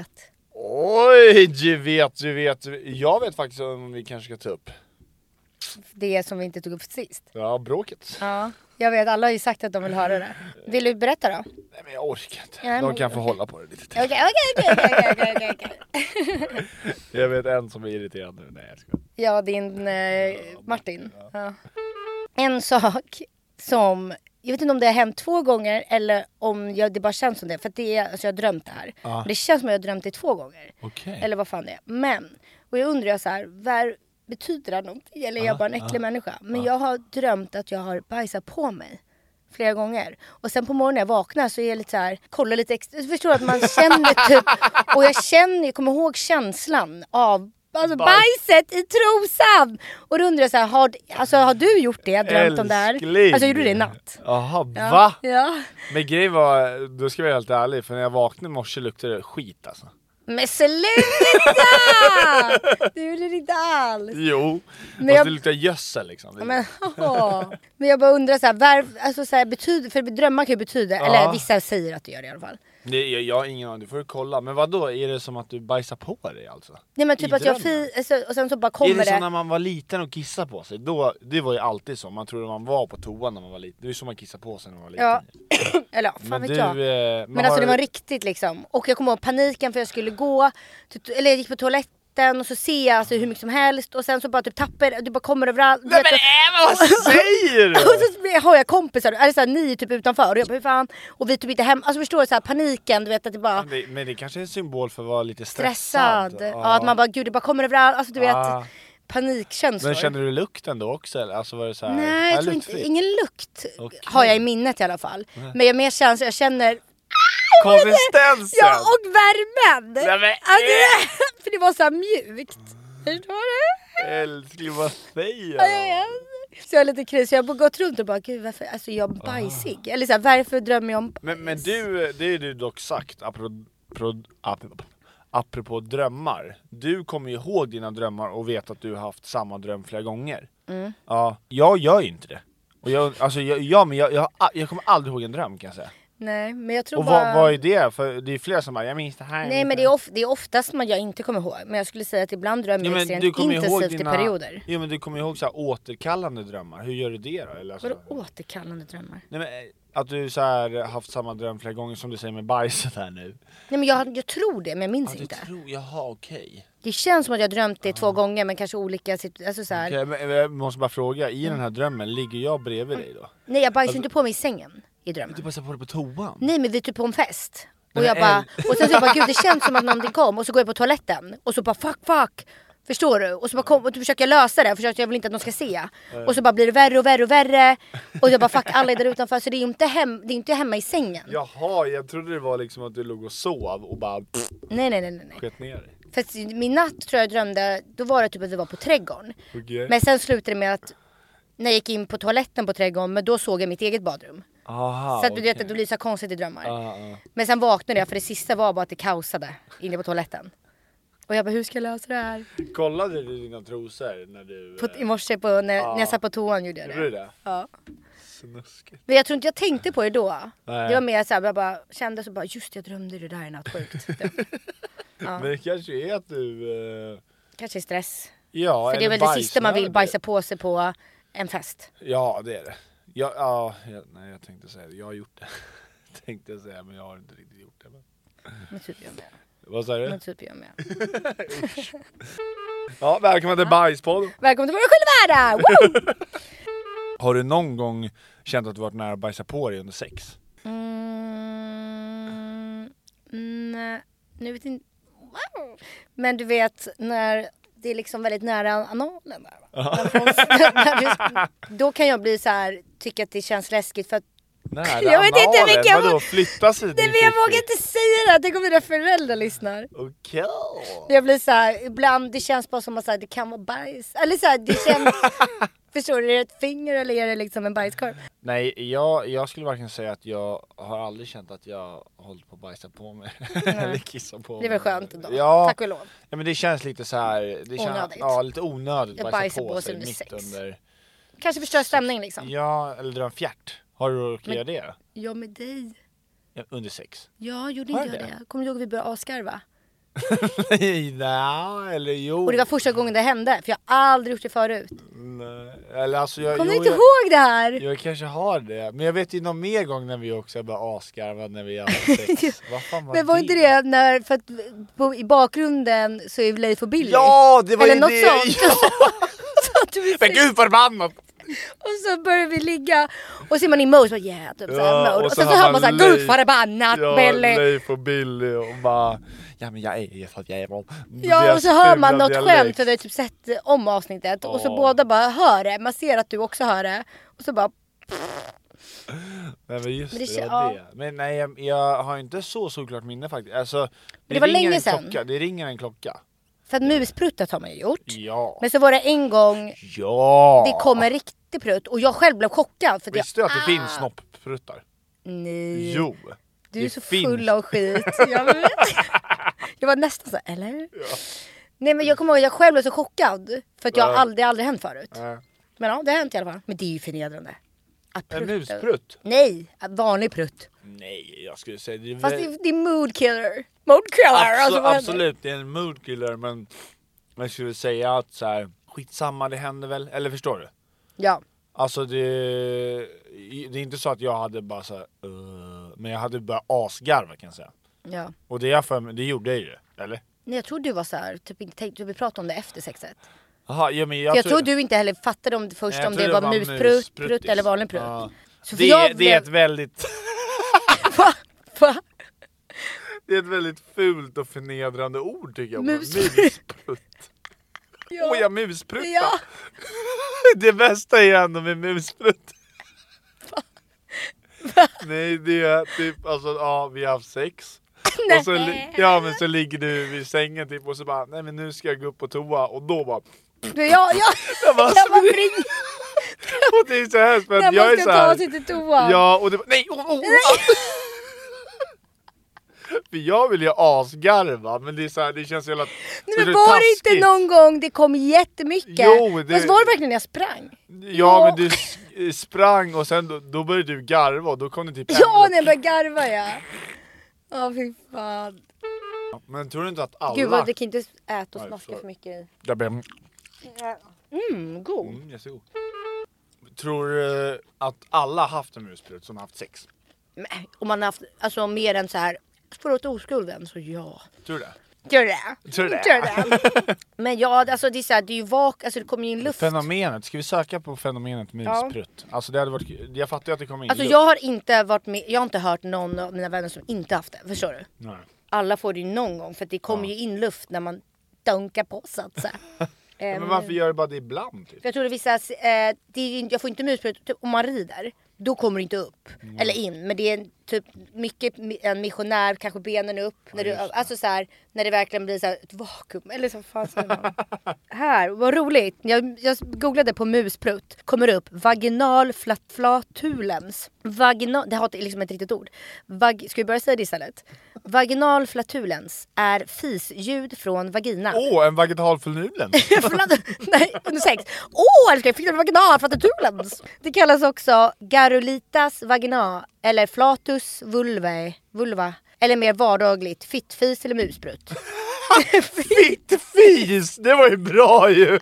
Oj, du vet. Jag vet faktiskt om vi kanske ska ta upp. Det som vi inte tog upp sist. Ja, bråket. Ja, jag vet. Alla har ju sagt att de vill höra det. Vill du berätta då? Nej, men jag orkar inte. Ja, De kan få hålla på det lite till. Okej. Jag vet en som är irriterad nu. Nej, jag ska. Ja, din Martin. Ja. En sak som... Jag vet inte om det har hänt 2 gånger eller om det bara känns som det. För att det är, alltså jag har drömt det här. Ja. Det känns som att jag har drömt det 2 gånger. Okej. Eller vad fan det är. Men, och jag undrar så här, betyder det någonting? Eller är jag bara en äcklig människa? Men jag har drömt att jag har bajsat på mig flera gånger. Och sen på morgonen när jag vaknar så är jag lite så här, kollar lite extra. Jag förstår att man känner typ, och jag kommer ihåg känslan av bajset i trosan. Och då undrar jag så här, har du gjort det? Drömt om det här? Alltså gjorde du det i natt? Jaha, va? Ja. Men grejen var, då ska jag vara helt ärlig, för när jag vaknade i morse luktade det skit alltså. Men sluta! Det gjorde det inte alls. Jo, men det luktar gödsel liksom. Men jag bara undrar så här, alltså så här, betyder, för drömmar kan ju betyda, eller vissa säger att det gör det i alla fall. Nej, jag har ingen aning, du får kolla. Men vad då? Är det som att du bajsar på dig alltså? Nej men typ att jag och sen så bara kommer det. Är det som när man var liten och kissade på sig? Då, det var ju alltid så, man trodde man var på toan när man var liten. Det är som man kissade på sig när man var liten. Ja, eller fan vet jag. Men alltså det var riktigt liksom. Och jag kommer ihåg paniken för jag skulle gå, eller jag gick på toaletten och så ser jag alltså hur mycket som helst. Och sen så bara typ tappar, du bara kommer överallt. Nej men vad säger du? Och så har jag kompisar, eller såhär, ni är typ utanför. Och jag bara, hur fan? Och vi typ inte hem. Alltså förstår du, såhär paniken, du vet att det bara... Men det kanske är en symbol för att vara lite stressad. Ja, att man bara, gud det bara kommer överallt. Alltså du vet, panikkänslor. Men kände du lukten då också? Alltså var det så här, nej, jag tror inte, ingen lukt har jag i minnet i alla fall. Men jag mer känsla, jag känner... konsistensen! Ja, och värmen! Nej, för det var så här mjukt. Förstår du? Älskling, vad säger jag? Så jag är lite kris, jag har gått runt och bara, gud varför, alltså jag är bajsig. Eller så här, varför drömmer jag om bajs? Men du, det är du dock sagt, apropå drömmar. Du kommer ju ihåg dina drömmar och vet att du har haft samma dröm flera gånger. Ja, jag gör ju inte det. Och jag kommer aldrig ihåg en dröm, kan jag säga. Nej, men jag tror och bara... vad är det? För det är flera som bara, jag minns det här. Nej, men det är oftast man jag inte kommer ihåg. Men jag skulle säga att ibland drömmer jag extremt intensivt i perioder. Jo, men du kommer ihåg så här återkallande drömmar. Hur gör du det då? Eller, alltså... Vadå återkallande drömmar? Nej, men att du så här haft samma dröm flera gånger, som du säger med bajset här nu. Nej, men jag tror det, men jag minns inte. Jaha, okej. Det känns som att jag drömt det 2 gånger, men kanske olika alltså så här. Okay, men jag måste bara fråga, i den här drömmen, ligger jag bredvid dig då? Nej, jag bajsar inte på mig i sängen i drömmen. Du bajsar på dig på toan? Nej, men vi är typ på en fest. Och jag bara, och sen så jag bara, gud det känns som att någonting kom. Och så går jag på toaletten och så bara fuck. Förstår du? Och så bara och då försöker jag lösa det, jag vill inte att någon ska se. Och så bara blir det värre. Och jag bara fuck, alla är där utanför. Så det är inte hemma i sängen. Jaha, jag trodde det var liksom att du låg och sov och bara nej. skett ner dig. För min natt tror jag drömde, då var det typ att vi var på trädgården. Okay. Men sen slutade det med att när jag gick in på toaletten på trädgården, men då såg jag mitt eget badrum. Aha, så att du vet att det blir så konstigt i drömmar. Ah. Men sen vaknade jag, för det sista var bara att det kaosade inne på toaletten. Och jag bara, hur ska jag lösa det här? Kollade du dina trosor när du... I morse när jag satt på toan gjorde jag det. Gjorde du det? Ja. Snuskigt. Men jag tror inte jag tänkte på det då. Nej. Det var mer så här, jag bara kände så bara, just jag drömde det där i natt, sjukt. Men det kanske är att du... Kanske är stress. Ja, för det är väl det sista man vill, bajsa på sig på en fest. Ja, det är det. Jag tänkte säga det. Jag har gjort det. Tänkte jag säga, men jag har inte riktigt gjort det. Men typ jag med. Vad sa du? Men typ jag med. Ja, välkommen till Bajspodden. Välkommen till våra skillvärda! Har du någon gång känt att du varit nära att bajsa på dig under sex? Nej, nu vet inte. Men du vet när det är liksom väldigt nära analen där. Då kan jag bli så här, tycka att det känns läskigt för att jag vet inte vilka. Vadå, flytta sig? Nej, men jag vågar inte säga det. Tänk om mina föräldrar lyssnar. Okej. Jag blir så här, ibland det känns bara som att så här, det kan vara bajs. Eller så här, det känns. Förstår du, är det ett finger eller är det liksom en bajskorv? Nej, jag skulle verkligen säga att jag har aldrig känt att jag hållit på att bajsa på mig. Eller kissa på mig. Det är väl skönt ändå. Ja. Tack och lov. Ja, men det känns lite så här. Det känns, onödigt. Ja, lite onödigt. Jag bajsar på sig under mitt sex. Under... Kanske förstör stämning liksom. Ja, eller dra en fjärt. Har du råkat göra det? Ja, med dig. Ja, under sex. Ja, gjorde inte jag det? Kommer du ihåg att vi började askarva? Nej, eller jo. Och det var första gången det hände, för jag har aldrig gjort det förut. Nej, eller alltså Kommer du inte ihåg det här? Jag kanske har det. Men jag vet ju någon mer gång när vi också bara asgarvade när vi hade sex. Vad fan var men var det? inte det när, för att i bakgrunden så är Leif och Billy? Ja, det var eller ju något det! Sånt. Så att du Men gud förbannat! Och så börjar vi ligga och så är man i mode, så yeah, typ så här mode. Och sen så hör man såhär, gud förbannat Billy. Leif och Billy och bara, ja men jag är för att jag är bra. Ja, och så hör man något skämt för vi har typ sett om avsnittet. Och så båda bara hör det, man ser att du också hör det. Och så bara... Nej men just men det var det. Men nej, jag har inte så såklart minne faktiskt. Alltså, det var länge sedan. Klocka, det ringer en klocka. För att muspruttat har man ju gjort. Ja. Men så var det en gång det kom en riktig prutt. Och jag själv blev chockad. För visste du att det finns snopppruttar? Nej. Jo. Du är så full av skit. Jag var nästan så, eller? Ja. Nej men jag kommer ihåg, jag själv blev så chockad. För att jag aldrig hänt förut. Men ja, det har hänt i alla fall. Men det är ju förnedrande. En musprutt? Nej, vanlig prutt. Nej, jag skulle säga det är fast det är mood killer. Mood killer. Alltså, absolut, det är en mood killer. Men jag skulle säga att så här, skitsamma, det händer väl. Eller förstår du? Ja. Alltså det är inte så att jag hade bara så här, men jag hade bara asgarva kan jag säga. Ja. Och det gjorde jag ju, eller? Nej, jag tror du var så här, typ inte tänkte vi pratade om det efter sexet. Aha, ja, men jag tror du inte heller fattade om det först om det var musprutt eller vanlig prutt. Ja. Så det är ett väldigt Va? Det är ett väldigt fult och förnedrande ord tycker jag. Musprutt. Ja. Jag musprutta. Ja. Det bästa är ändå med musprutt. Nej, det är typ alltså vi har haft sex. Och så, men så ligger du vid sängen typ och så bara, nej men nu ska jag gå upp på toa och då bara jag bara spring. Och det är så här för att jag är så här. Ta sig till toa. Ja, och det bara, nej. För jag vill ju asgarva, men det är så här, det känns ju att men var det inte någon gång det kom jättemycket? Jo, fast var det verkligen när jag sprang? Ja, men du sprang och sen då började du garva och då kom det typ ja, när jag började garva, ja. Åh, fy fan. Men tror du inte att alla... Gud, vad, det kan inte äta och smaska för mycket. Jag ber... god. Jättegod. Tror du att alla haft en musprutt som har haft sex? Men, om man har haft, alltså mer än så här, för åt oskulden, så ja. Tror du det? Tror det. Men ja, alltså det är så här, det är ju alltså det kommer ju in luft. Fenomenet, ska vi söka på fenomenet musprutt? Ja. Alltså det hade varit, jag fattar ju att det kommer in alltså luft. jag har inte varit med, jag har inte hört någon av mina vänner som inte haft det, förstår du? Nej. Alla får det ju någon gång, för det kommer ju in luft när man dunkar på så att säga. Men varför gör det bara det ibland? Typ? För jag tror det vissa, jag får inte musprutt typ, om man rider. Då kommer det inte upp, eller in. Men det är typ mycket en missionär, kanske benen upp. När du, alltså så här, när det verkligen blir så här, ett vakuum. Eller så fan säger man. Här, vad roligt. Jag googlade på musprutt. Kommer upp, vaginal flatulens. Det har liksom ett riktigt ord. Ska vi börja säga det istället? Vaginal flatulens är fisljud från vagina. En vaginal flatulens. Nej, under sex. Älskling, fick du vaginal flatulens? Det kallas också garulitas vagina eller flatus vulva eller mer vardagligt fittfis eller musprutt. Fittfis, det var ju bra ju.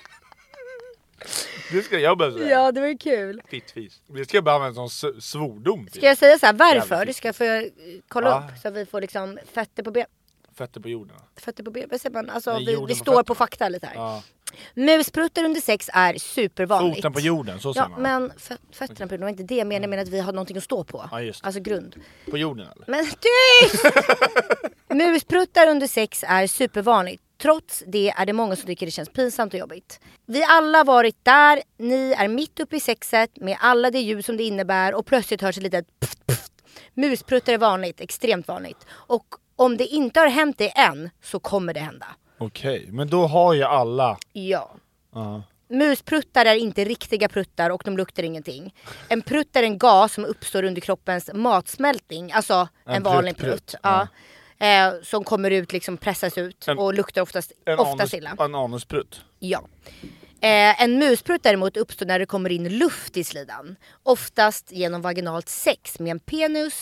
Det ska jag bara säga. Ja, det var ju kul. Fittfis. Det ska jag bara använda som svordom. Ska jag säga så här, varför? Du ska få kolla upp så att vi får liksom fötter på ben. Fötter på jorden. Fötter på ben, vad säger man? Alltså vi står fötter. på fakta lite här. Ja. Muspruttar under sex är supervanligt. Foten på jorden, så säger man. Men fötterna på jorden var inte det. Jag menar att vi har någonting att stå på. Ja, just det. Alltså grund. På jorden eller? Men tyst! Muspruttar under sex är supervanligt. Trots det är det många som tycker det känns pinsamt och jobbigt. Vi alla varit där. Ni är mitt uppe i sexet med alla det ljud som det innebär. Och plötsligt hörs ett litet pft, pft. Muspruttar är vanligt, extremt vanligt. Och om det inte har hänt det än så kommer det hända. Okej, men då har ju alla... Ja. Muspruttar är inte riktiga pruttar och de luktar ingenting. En prutt är en gas som uppstår under kroppens matsmältning. Alltså en vanlig prutt. Ja. Som kommer ut, liksom pressas ut och luktar oftast illa. En anusprutt? Ja. En musprutt däremot uppstår när det kommer in luft i slidan. Oftast genom vaginalt sex med en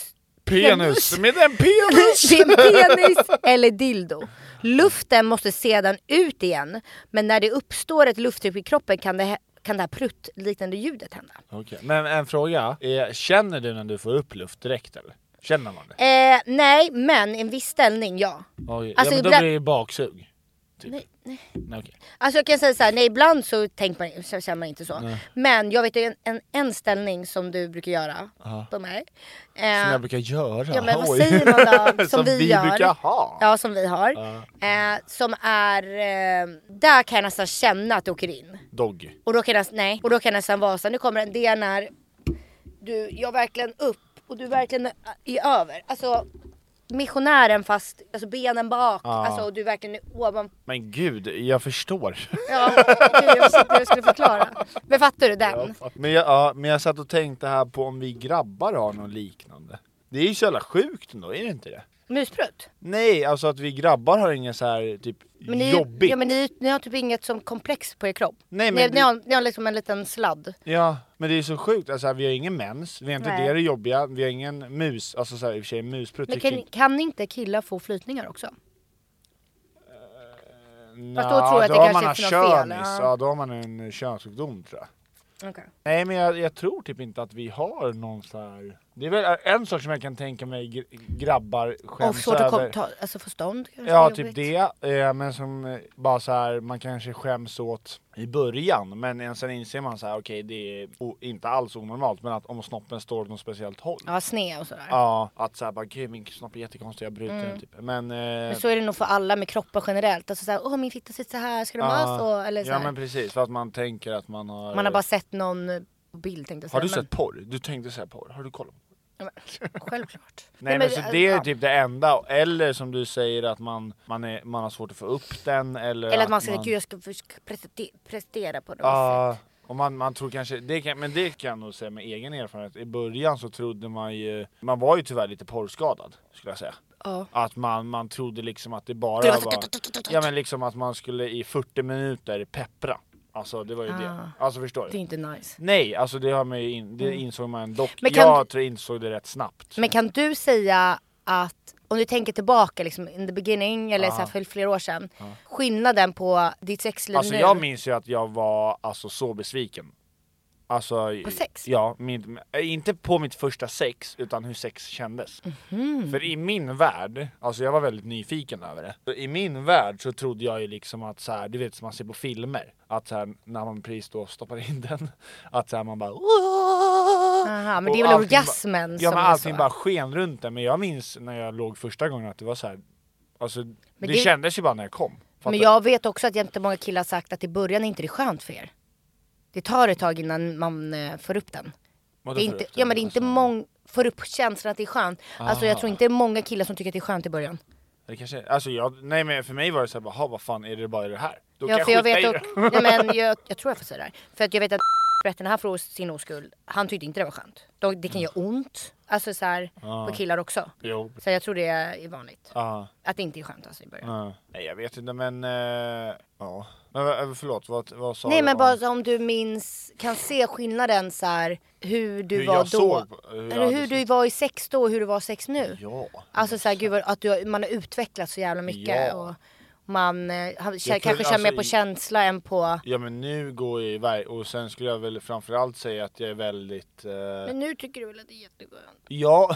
Penis, med en penis! Det är en penis eller dildo. Luften måste sedan ut igen. Men när det uppstår ett lufttryck i kroppen kan det här prutt-liknande ljudet hända. Okej. Men en fråga, känner du när du får upp luft direkt eller? Känner man det? Nej, men i en viss ställning, ja. Oj, Alltså, ja, men då ibland... blir det baksug. Typ. Nej. Okay. Alltså jag kan säga så här, nej, ibland så känner man inte så. Nej. Men jag vet en ställning som du brukar göra på mig. Som jag brukar göra? Ja, men vad säger man då? Som vi gör. Brukar ha? Ja, som vi har. Som är, där kan jag nästan känna att det åker in. Dogg. Och då kan jag nästan vara så här, nu kommer en del när jag verkligen upp och du verkligen är över. Alltså missionären fast alltså benen bak, alltså du verkligen är ovan. Men gud, jag förstår. Ja, jag visste inte hur jag skulle förklara. Men fattar du den? Men jag satt och tänkte här på om vi grabbar har något liknande. Det är ju så jävla sjukt ändå, är det inte det? Musprutt? Nej, alltså att vi grabbar har ingen så här typ jobbigt. Ja, men ni har typ inget som komplex på er kropp. Nej, men ni har liksom en liten sladd. Ja, men det är så sjukt. Alltså, vi har ingen mens, vi har inte det jobbiga, vi har ingen mus, alltså så här, i och för sig musprutt. Men kan inte killar få flytningar också? Fast då tror jag att det kanske är något fel. Ja, då har man en könssjukdom tror jag. Okay. Nej, men jag tror typ inte att vi har någon så här. Det är väl en sak som jag kan tänka mig grabbar skäms svårt över. Alltså förstånd kanske. Ja, typ det. Men som bara så här, man kanske skäms åt i början. Men sen inser man så här, okej, det är inte alls onormalt. Men att om snoppen står åt något speciellt håll. Ja, sned och sådär. Ja, att så här, bara gud min snopp är jättekonstig, jag bryter den typ. Men så är det nog för alla med kroppar generellt. Alltså såhär, min fitta sitter så här, ska det vara så? Eller så här. Ja, men precis, för att man tänker att man har. Man har bara sett någon bild, tänkte jag säga. Har du sett porr? Du tänkte säga porr, har du kollat? Ja, men, självklart. Nej, men så det är typ det enda. Eller som du säger att man har svårt att få upp den. Eller att man säger gud jag ska prestera på något sätt. Och man tror kanske, men det kan jag nog säga med egen erfarenhet. I början så trodde man var ju tyvärr lite porrskadad skulle jag säga. Att man trodde liksom att det bara var ja, men liksom att man skulle i 40 minuter peppra. Alltså det var ju det. Alltså förstår du? Det är inte nice. Nej, alltså det har man ju det insåg man dock. Jag tror jag insåg det rätt snabbt. Men kan du säga att om du tänker tillbaka liksom in the beginning eller så här för flera år sedan, skillnaden på ditt sexliv alltså, nu? jag minns ju att jag var alltså så besviken. Alltså, på sex? Ja, inte på mitt första sex utan hur sex kändes. För i min värld, alltså jag var väldigt nyfiken över det. Så i min värld så trodde jag ju liksom att så här, du vet som man ser på filmer, att så här, när man precis då stoppar in den, att så här, man bara aha, men det är väl orgasmen ja, som men är allting så. Bara sken runt den. Men jag minns när jag låg första gången att det var så här, alltså det kändes ju bara när jag kom. Fattar? Men jag vet också att jättemånga killar har sagt att i början är inte det skönt för er. Det tar ett tag innan man får upp den. Det är inte, ja, men det är inte många får upp känslan att det är skönt. Alltså jag tror inte det är många killar som tycker att det är skönt i början. Det kanske, alltså nej men för mig var det så här, vad fan är det bara det här? Då ja, kan för jag vet och, ja, men jag tror jag får säga det här. För att jag vet att berättade här för sin oskuld. Han tyckte inte det var skönt. Det kan göra ont. Alltså så här, på killar också. Jo. Så jag tror det är vanligt. Att det inte är skönt alltså i början. Nej, jag vet inte, men ja. Men förlåt, vad sa du? Nej, men bara om du kan se skillnaden så här, hur du var då. Eller hur du var i sex då och hur du var i sex nu. Ja. Alltså så här, gud, att man har utvecklats så jävla mycket. Och man kanske känner mer på känsla än på. Ja, men nu går jag iväg. Och sen skulle jag väl framförallt säga att jag är väldigt Men nu tycker du väl att det är jätteskönt? Ja.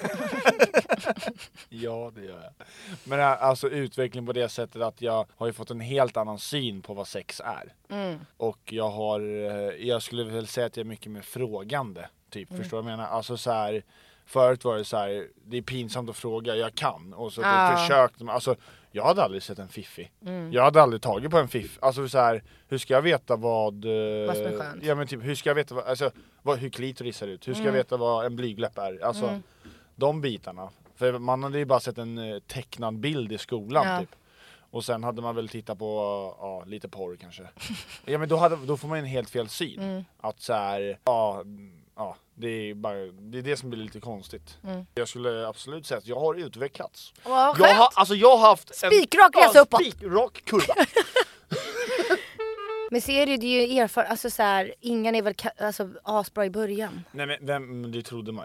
Ja, det gör jag. Men alltså utveckling på det sättet att jag har ju fått en helt annan syn på vad sex är. Och jag skulle väl säga att jag är mycket mer frågande typ, förstår du vad jag menar? Alltså så här, förut var det så här, det är pinsamt att fråga, jag kan. Och så försökte man, alltså jag hade aldrig sett en fiffi. Jag hade aldrig tagit på en fiff. Alltså så här, hur ska jag veta vad som är skönt? Ja, men typ, hur ska jag veta hur klitoris ser ut? Hur ska jag veta vad en blygläpp är? Alltså de bitarna. För man hade ju bara sett en tecknad bild i skolan typ. Och sen hade man väl tittat på lite porr kanske. Ja, men då får man en helt fel syn. Att så här, det är det som blir lite konstigt. Jag skulle absolut säga att jag har utvecklats. Jag har haft spikrak resa uppåt. Spikrak kurva. Men ser du, det är ju alltså så här, ingen är väl asbra i början. Nej, men det trodde man ju.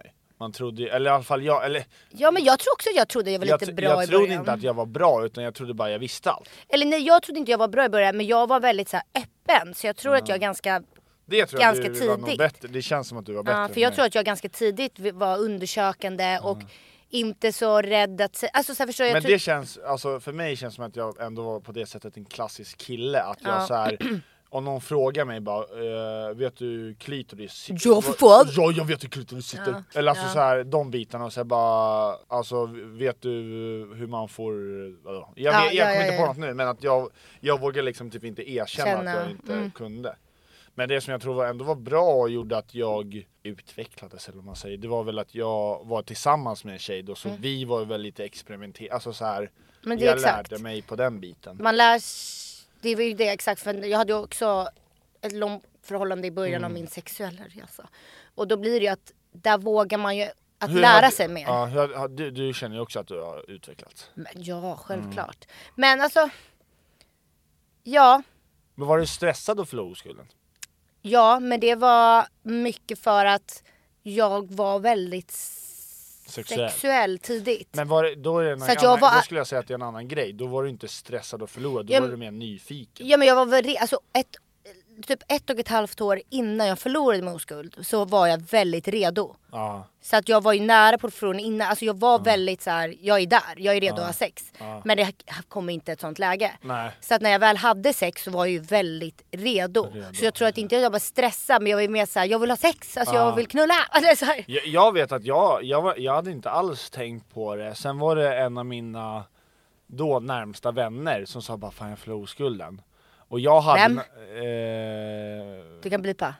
Man trodde, eller i alla fall jag, eller... Ja, men jag tror också att jag trodde jag var lite bra i början. Jag trodde inte att jag var bra, utan jag trodde bara jag visste allt. Eller nej, jag trodde inte jag var bra i början, men jag var väldigt så här öppen. Så jag tror att jag ganska tidigt var nog bättre. Det känns som att du var bättre. Ja, för jag tror att jag ganska tidigt var undersökande och inte så rädd att... Alltså, så här, förstår jag. Men det känns, alltså för mig känns det som att jag ändå var på det sättet en klassisk kille. Att jag så här... Om någon frågar mig bara, vet du klitoris? Ja, för fan! Ja, jag vet hur klitoris sitter. Eller alltså så här, de bitarna och så här bara, alltså vet du hur man får... Jag kommer inte på något nu, men att jag vågar liksom typ inte erkänna att jag inte kunde. Men det som jag tror ändå var bra och gjorde att jag utvecklades, eller vad man säger, det var väl att jag var tillsammans med en tjej då, så vi var väl lite experimenterade, alltså så här, men det jag lärde mig på den biten. Man lär, det var ju det exakt, för jag hade ju också ett långt förhållande i början av min sexuella resa. Och då blir det ju att, där vågar man ju att lära sig mer. Ja, du känner ju också att du har utvecklats. Men, ja, självklart. Men alltså, ja. Men var du stressad att förlora oskulden? Ja, men det var mycket för att jag var väldigt sexuell tidigt. Men då är det så att då skulle jag säga att det är en annan grej. Då var du inte stressad att förlora, då var du mer nyfiken. Ja, men jag var väl typ 1,5 år innan jag förlorade min oskuld så var jag väldigt redo. Så att jag var ju nära på förloringen innan. Alltså jag var väldigt så här, jag är där, jag är redo att ha sex. Men det kom inte ett sånt läge. Nej. Så att när jag väl hade sex så var jag ju väldigt redo. Så jag tror att inte jag var stressad, men jag var ju mer så här, jag vill ha sex, alltså jag vill knulla. Alltså, så här. Jag vet att jag hade inte alls tänkt på det. Sen var det en av mina då närmsta vänner som sa bara, fan jag förlorade oskulden. Och jag hade... Vem? Du kan blipa.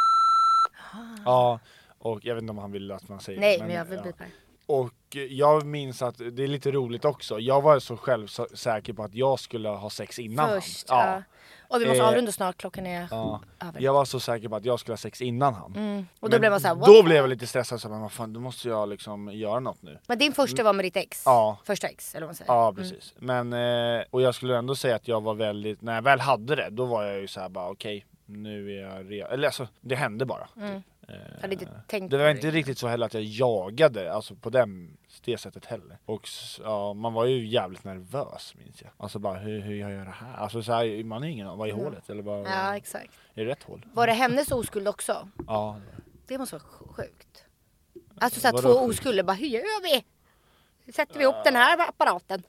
Ja, och jag vet inte om han ville att man säger nej, men jag vill blipa. Och jag minns att det är lite roligt också. Jag var så självsäker på att jag skulle ha sex innan först, han. Ja. Och vi måste avrunda snart, klockan är över. Jag var så säker på att jag skulle ha sex innan han. Och då blev man så här, då blev jag lite stressad, så men fan, då måste jag liksom göra något nu. Men din första var med ditt ex? Ja. Första ex, eller vad man säger. Ja, precis. Men, och jag skulle ändå säga att jag var väldigt, när jag väl hade det, då var jag ju så här bara okej, nu är jag redo. Eller alltså, det hände bara. Typ. Det var inte riktigt så heller att jag jagade, alltså på det sättet heller. Och man var ju jävligt nervös, minns jag. Alltså bara, hur jag gör det här? Alltså så här, man är ingen, vad är hålet? Eller bara, ja, exakt. Är det rätt hål? Var det hennes oskuld också? Ja. Det måste vara sjukt. Alltså så här, två oskulder, bara hur gör vi? Sätter vi ihop den här apparaten?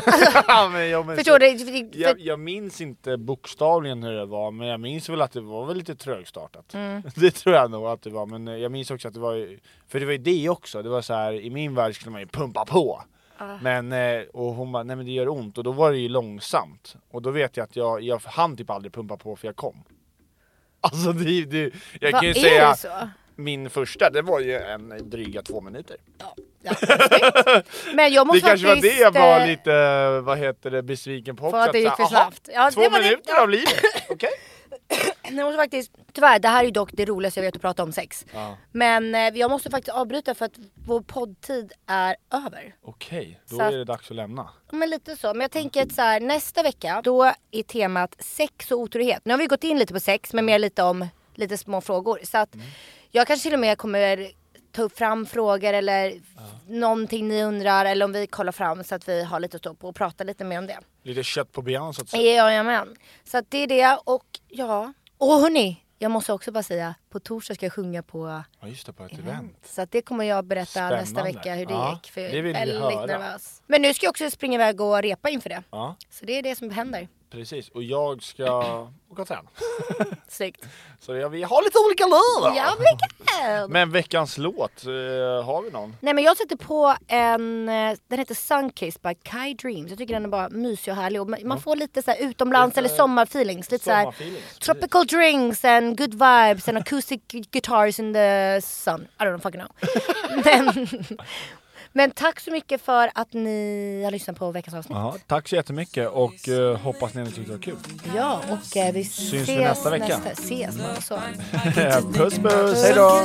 Förstår du? Jag minns inte bokstavligen hur det var, men jag minns väl att det var väl lite trögstartat. Det tror jag nog att det var, men jag minns också att det var, för det var ju det också, det var så här, i min värld skulle man ju pumpa på. Men, och hon bara, nej men det gör ont, och då var det ju långsamt. Och då vet jag att jag hann typ aldrig pumpa på för jag kom. Alltså jag kan ju säga, min första, det var ju en dryga 2 minuter. Ja, men jag måste det kanske var det jag var lite, besviken på också. För att det gick för snabbt. Ja, 2 minuter av livet, okej. Jag måste faktiskt, tyvärr, det här är ju dock det roligaste jag vet att prata om sex. Men jag måste faktiskt avbryta för att vår poddtid är över. Okej, då är det dags att lämna. Men lite så, men jag tänker att så här, nästa vecka, då är temat sex och otrohet. Nu har vi gått in lite på sex, men mer lite om lite små frågor. Så att jag kanske till och med kommer ta upp fram frågor eller någonting ni undrar, eller om vi kollar fram så att vi har lite att stå på och prata lite mer om det. Lite kött på benen så att säga. Jajamän. Så att det är det, och och hörni, jag måste också bara säga, på torsdag ska jag sjunga på just det, på ett event. Så att det kommer jag berätta Spännande. Nästa vecka hur det gick, för jag är väldigt nervös. Men nu ska jag också springa iväg och repa inför det. Så det är det som händer. Precis, och jag ska åka och träna. Snyggt. Så vi har lite olika liv. Ja, mycket. Men veckans låt, har vi någon? Nej, men jag sätter på den heter Sunkiss by Kai Dreams. Jag tycker den är bara mysig och härlig. Och man får lite så här utomlands eller sommarfeelings. Lite så här tropical drinks and good vibes and acoustic guitars in the sun. I don't fucking know. Men tack så mycket för att ni har lyssnat på veckans avsnitt. Tack så jättemycket, och hoppas ni tyckte det var kul. Ja, och vi syns vi nästa vecka. Ses man så. Puss puss, hej då.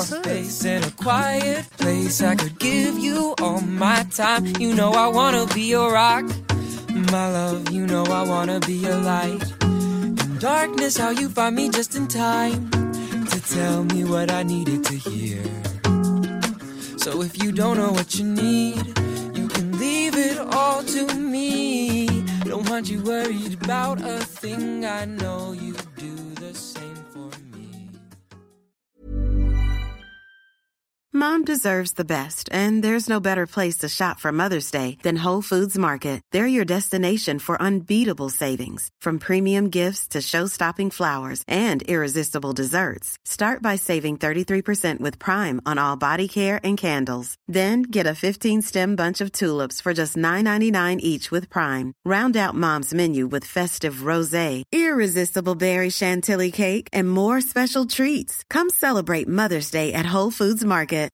Darkness, how you find me just in time to tell me what I needed to hear. So if you don't know what you need, you can leave it all to me. Don't want you worried about a thing. I know you do the same for me. Mom deserves the best, and there's no better place to shop for Mother's Day than Whole Foods Market. They're your destination for unbeatable savings, from premium gifts to show-stopping flowers and irresistible desserts. Start by saving 33% with Prime on all body care and candles. Then get a 15-stem bunch of tulips for just $9.99 each with Prime. Round out Mom's menu with festive rosé, irresistible berry chantilly cake, and more special treats. Come celebrate Mother's Day at Whole Foods Market.